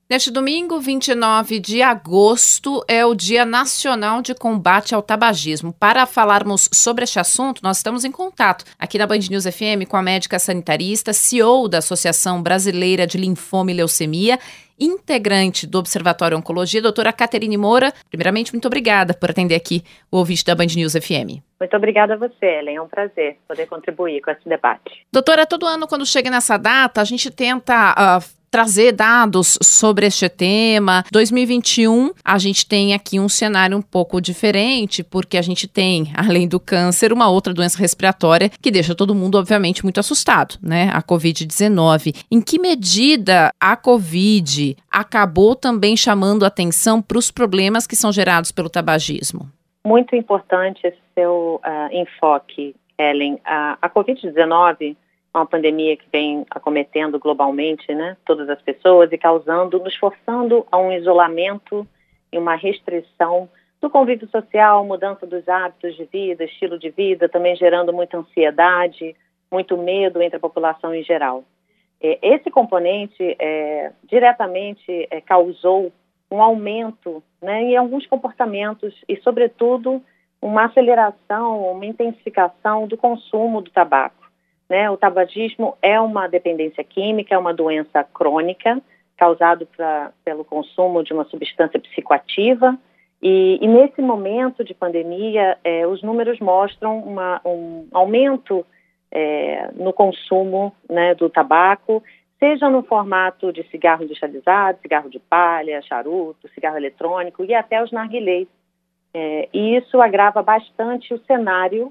Neste domingo, 29 de agosto, é o Dia Nacional de Combate ao Tabagismo. Para falarmos sobre este assunto, nós estamos em contato aqui na Band News FM com a médica sanitarista, CEO da Associação Brasileira de Linfoma e Leucemia, integrante do Observatório Oncologia, doutora Caterine Moura. Primeiramente, muito obrigada por atender aqui o ouvinte da Band News FM. Muito obrigada a você, Ellen. É um prazer poder contribuir com esse debate. Doutora, todo ano, quando chega nessa data, a gente tenta trazer dados sobre este tema. 2021, a gente tem aqui um cenário um pouco diferente, porque a gente tem, além do câncer, uma outra doença respiratória que deixa todo mundo, obviamente, muito assustado, né? A Covid-19. Em que medida a Covid acabou também chamando atenção para os problemas que são gerados pelo tabagismo? Muito importante esse seu enfoque, Ellen. A Covid-19 é uma pandemia que vem acometendo globalmente, né, todas as pessoas e nos forçando a um isolamento e uma restrição do convívio social, mudança dos hábitos de vida, estilo de vida, também gerando muita ansiedade, muito medo entre a população em geral. Esse componente diretamente causou um aumento, né, em alguns comportamentos e, sobretudo, uma aceleração, uma intensificação do consumo do tabaco. Né? O tabagismo é uma dependência química, é uma doença crônica causada pelo consumo de uma substância psicoativa e nesse momento de pandemia, os números mostram um aumento no consumo, né, do tabaco, seja no formato de cigarro industrializado, cigarro de palha, charuto, cigarro eletrônico e até os narguilés. E isso agrava bastante o cenário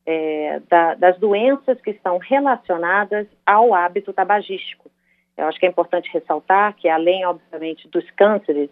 das doenças que estão relacionadas ao hábito tabagístico. Eu acho que é importante ressaltar que, além, obviamente, dos cânceres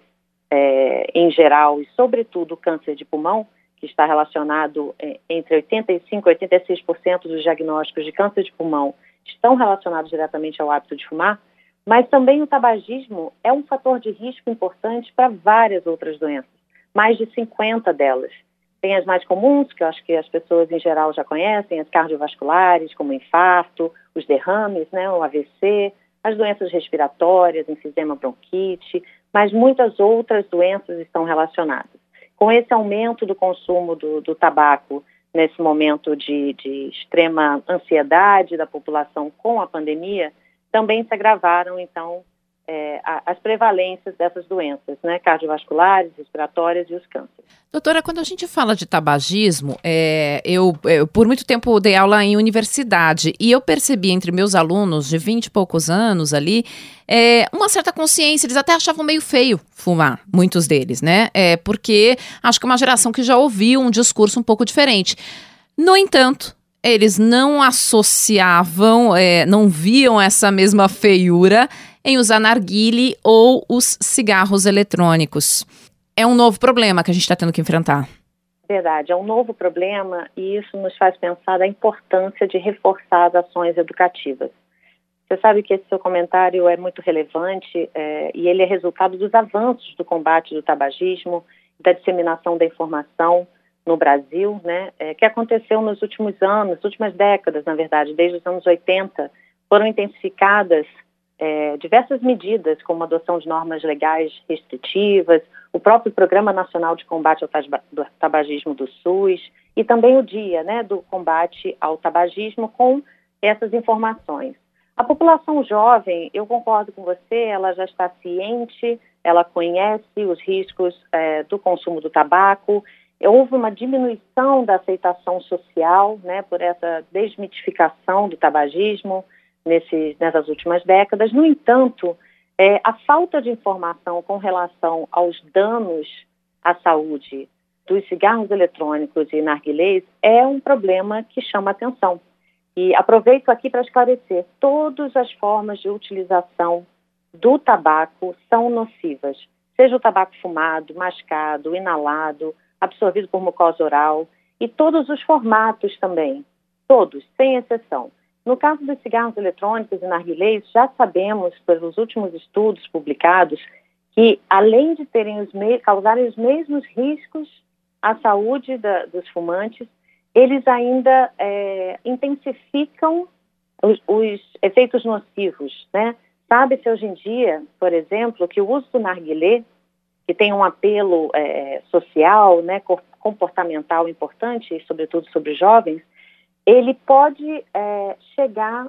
em geral e, sobretudo, o câncer de pulmão, que está relacionado entre 85% e 86% dos diagnósticos de câncer de pulmão estão relacionados diretamente ao hábito de fumar, mas também o tabagismo é um fator de risco importante para várias outras doenças, mais de 50 delas. Tem as mais comuns, que eu acho que as pessoas em geral já conhecem, as cardiovasculares, como o infarto, os derrames, né, o AVC, as doenças respiratórias, enfisema, bronquite, mas muitas outras doenças estão relacionadas. Com esse aumento do consumo do tabaco, nesse momento de extrema ansiedade da população com a pandemia, também se agravaram, então, as prevalências dessas doenças, né, cardiovasculares, respiratórias e os cânceres. Doutora, quando a gente fala de tabagismo, eu por muito tempo dei aula em universidade e eu percebi entre meus alunos de 20 e poucos anos ali, uma certa consciência, eles até achavam meio feio fumar, muitos deles, né? Porque acho que é uma geração que já ouviu um discurso um pouco diferente. No entanto, eles não associavam, não viam essa mesma feiura em usar narguile ou os cigarros eletrônicos. É um novo problema que a gente está tendo que enfrentar. Verdade, é um novo problema e isso nos faz pensar da importância de reforçar as ações educativas. Você sabe que esse seu comentário é muito relevante e ele é resultado dos avanços do combate do tabagismo, da disseminação da informação no Brasil, né, que aconteceu nos últimos anos, nas últimas décadas, na verdade, desde os anos 80, foram intensificadas diversas medidas, como a adoção de normas legais restritivas, o próprio Programa Nacional de Combate ao Tabagismo do SUS e também o Dia, né, do Combate ao Tabagismo com essas informações. A população jovem, eu concordo com você, ela já está ciente, ela conhece os riscos do consumo do tabaco. Houve uma diminuição da aceitação social, né, por essa desmitificação do tabagismo nessas últimas décadas. No entanto, a falta de informação com relação aos danos à saúde dos cigarros eletrônicos e narguilés é um problema que chama atenção. E aproveito aqui para esclarecer, todas as formas de utilização do tabaco são nocivas, seja o tabaco fumado, mascado, inalado, absorvido por mucosa oral e todos os formatos também, todos, sem exceção. No caso dos cigarros eletrônicos e narguilés, já sabemos, pelos últimos estudos publicados, que além de causarem os mesmos riscos à saúde dos fumantes, eles ainda intensificam os efeitos nocivos, né? Sabe-se hoje em dia, por exemplo, que o uso do narguilé, que tem um apelo social, né, comportamental importante, sobretudo sobre jovens, ele pode chegar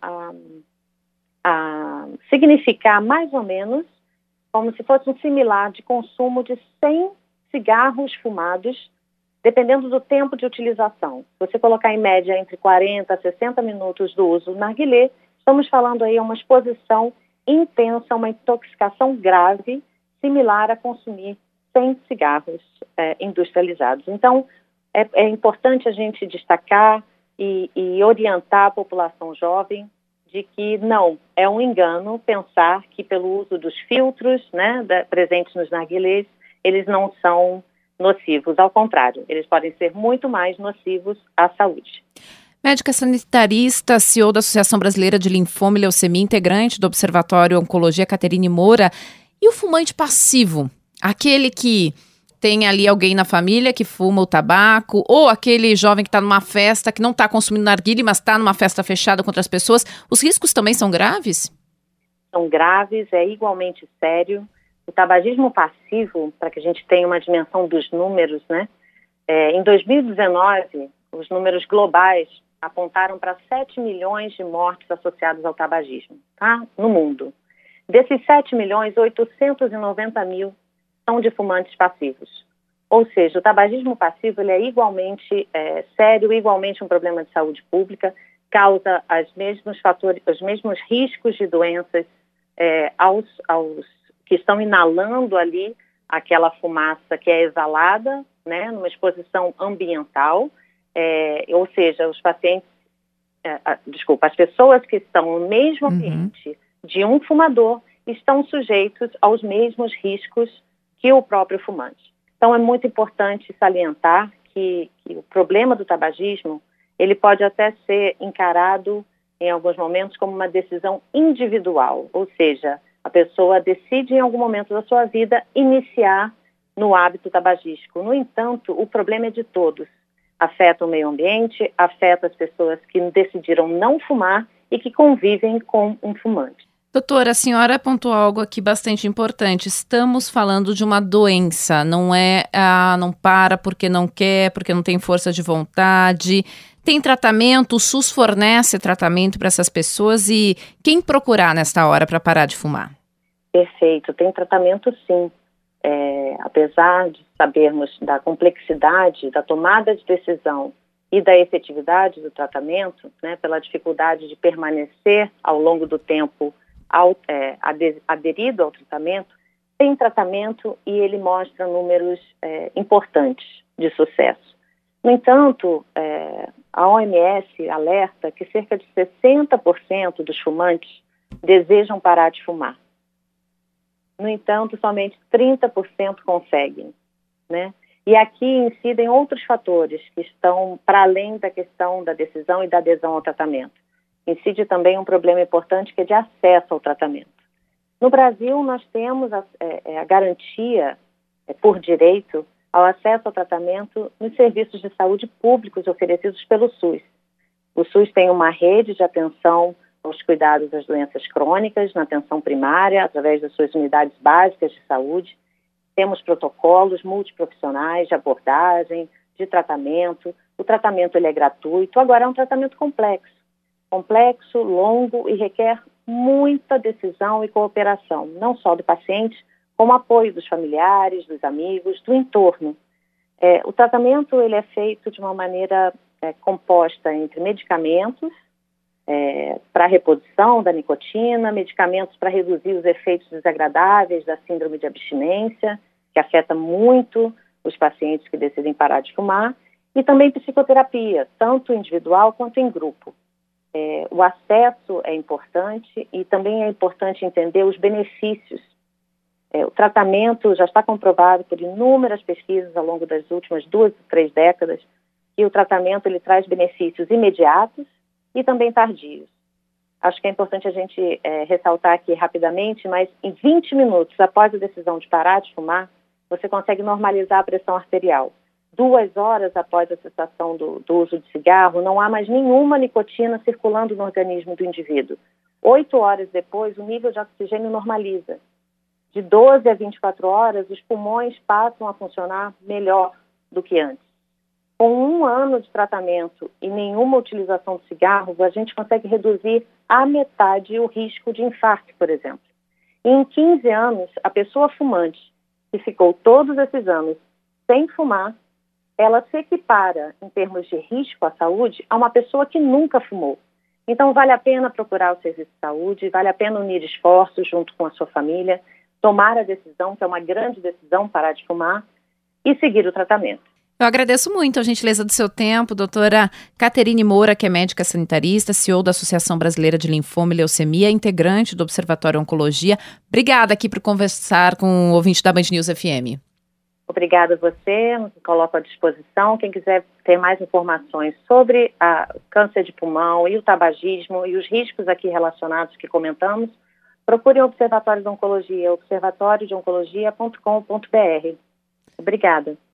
a significar mais ou menos como se fosse um similar de consumo de 100 cigarros fumados, dependendo do tempo de utilização. Se você colocar em média entre 40 a 60 minutos do uso do narguilé, estamos falando aí de uma exposição intensa, uma intoxicação grave, similar a consumir 100 cigarros industrializados. Então, é importante a gente destacar e orientar a população jovem de que não, é um engano pensar que pelo uso dos filtros, né, presentes nos narguilés, eles não são nocivos. Ao contrário, eles podem ser muito mais nocivos à saúde. Médica sanitarista, CEO da Associação Brasileira de Linfoma e Leucemia, integrante do Observatório Oncologia, Caterine Moura. E o fumante passivo? Aquele que tem ali alguém na família que fuma o tabaco, ou aquele jovem que está numa festa, que não está consumindo narguilé, mas está numa festa fechada com outras pessoas. Os riscos também são graves? São graves, é igualmente sério. O tabagismo passivo, para que a gente tenha uma dimensão dos números, né? Em 2019, os números globais apontaram para 7 milhões de mortes associadas ao tabagismo, tá? No mundo. Desses 7 milhões, 890 mil são de fumantes passivos. Ou seja, o tabagismo passivo ele é igualmente sério, igualmente um problema de saúde pública, causa os mesmos riscos de doenças aos que estão inalando ali aquela fumaça que é exalada, né, numa exposição ambiental, ou seja, os pacientes, as pessoas que estão no mesmo ambiente de um fumador estão sujeitos aos mesmos riscos que o próprio fumante. Então, é muito importante salientar que o problema do tabagismo, ele pode até ser encarado, em alguns momentos, como uma decisão individual, ou seja, a pessoa decide, em algum momento da sua vida, iniciar no hábito tabagístico. No entanto, o problema é de todos. Afeta o meio ambiente, afeta as pessoas que decidiram não fumar e que convivem com um fumante. Doutora, a senhora apontou algo aqui bastante importante. Estamos falando de uma doença, não não para porque não quer, porque não tem força de vontade. Tem tratamento, o SUS fornece tratamento para essas pessoas e quem procurar nesta hora para parar de fumar? Perfeito, tem tratamento sim. Apesar de sabermos da complexidade, da tomada de decisão e da efetividade do tratamento, né, pela dificuldade de permanecer ao longo do tempo aderido ao tratamento, tem tratamento e ele mostra números importantes de sucesso. No entanto, a OMS alerta que cerca de 60% dos fumantes desejam parar de fumar. No entanto, somente 30% conseguem, né? E aqui incidem outros fatores que estão para além da questão da decisão e da adesão ao tratamento. Incide também um problema importante que é de acesso ao tratamento. No Brasil, nós temos a garantia, por direito, ao acesso ao tratamento nos serviços de saúde públicos oferecidos pelo SUS. O SUS tem uma rede de atenção aos cuidados das doenças crônicas, na atenção primária, através das suas unidades básicas de saúde. Temos protocolos multiprofissionais de abordagem, de tratamento. O tratamento ele é gratuito, agora é um tratamento complexo, longo e requer muita decisão e cooperação, não só do paciente, como apoio dos familiares, dos amigos, do entorno. O tratamento ele é feito de uma maneira composta entre medicamentos para a reposição da nicotina, medicamentos para reduzir os efeitos desagradáveis da síndrome de abstinência, que afeta muito os pacientes que decidem parar de fumar, e também psicoterapia, tanto individual quanto em grupo. O acesso é importante e também é importante entender os benefícios. O tratamento já está comprovado por inúmeras pesquisas ao longo das últimas 2 ou 3 décadas que o tratamento ele traz benefícios imediatos e também tardios. Acho que é importante a gente ressaltar aqui rapidamente, mas em 20 minutos após a decisão de parar de fumar, você consegue normalizar a pressão arterial. 2 horas após a cessação do uso de cigarro, não há mais nenhuma nicotina circulando no organismo do indivíduo. 8 horas depois, o nível de oxigênio normaliza. De 12 a 24 horas, os pulmões passam a funcionar melhor do que antes. Com 1 ano de tratamento e nenhuma utilização de cigarros, a gente consegue reduzir à metade o risco de infarto, por exemplo. E em 15 anos, a pessoa fumante, que ficou todos esses anos sem fumar, ela se equipara, em termos de risco à saúde, a uma pessoa que nunca fumou. Então, vale a pena procurar o serviço de saúde, vale a pena unir esforços junto com a sua família, tomar a decisão, que é uma grande decisão, parar de fumar, e seguir o tratamento. Eu agradeço muito a gentileza do seu tempo, doutora Caterine Moura, que é médica sanitarista, CEO da Associação Brasileira de Linfoma e Leucemia, integrante do Observatório Oncologia. Obrigada aqui por conversar com o ouvinte da Band News FM. Obrigada a você, me coloco à disposição. Quem quiser ter mais informações sobre o câncer de pulmão e o tabagismo e os riscos aqui relacionados que comentamos, procure o Observatório de Oncologia, observatoriodeoncologia.com.br. Obrigada.